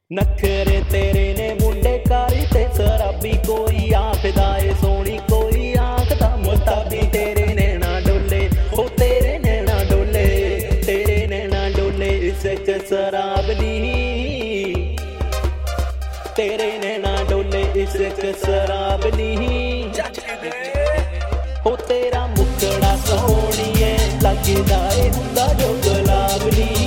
नखरे तेरे ने मुंडे कारी ते शराबी कोई आखदा ए सोनी कोई आखदा मुताबी तेरे नैना डोले ओ तेरे नैना डोले तेरे नैना डोले इश्क शराब नी तेरे नैना डोले इश्क शराब नी ओ तेरा मुखड़ा सोहणिए लगदा ए हुंदा जो गुलाब नी।